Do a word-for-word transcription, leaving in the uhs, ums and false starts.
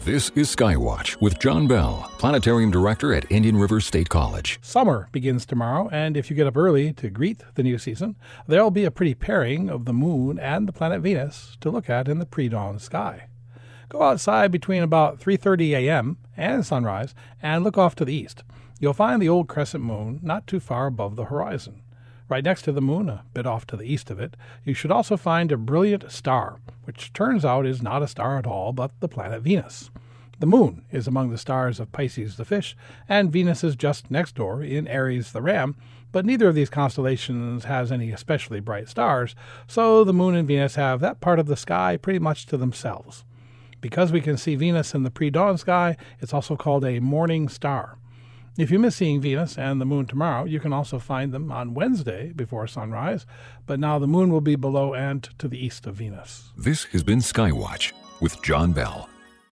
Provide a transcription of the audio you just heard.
This is Skywatch with John Bell, Planetarium Director at Indian River State College. Summer begins tomorrow, and if you get up early to greet the new season, there'll be a pretty pairing of the moon and the planet Venus to look at in the pre-dawn sky. Go outside between about three thirty a.m. and sunrise and look off to the east. You'll find the old crescent moon not too far above the horizon. Right next to the moon, a bit off to the east of it, you should also find a brilliant star, which turns out is not a star at all, but the planet Venus. The moon is among the stars of Pisces the fish, and Venus is just next door in Aries the ram, but neither of these constellations has any especially bright stars, so the moon and Venus have that part of the sky pretty much to themselves. Because we can see Venus in the pre-dawn sky, it's also called a morning star. If you miss seeing Venus and the moon tomorrow, you can also find them on Wednesday before sunrise, but now the moon will be below and to the east of Venus. This has been Skywatch with John Bell.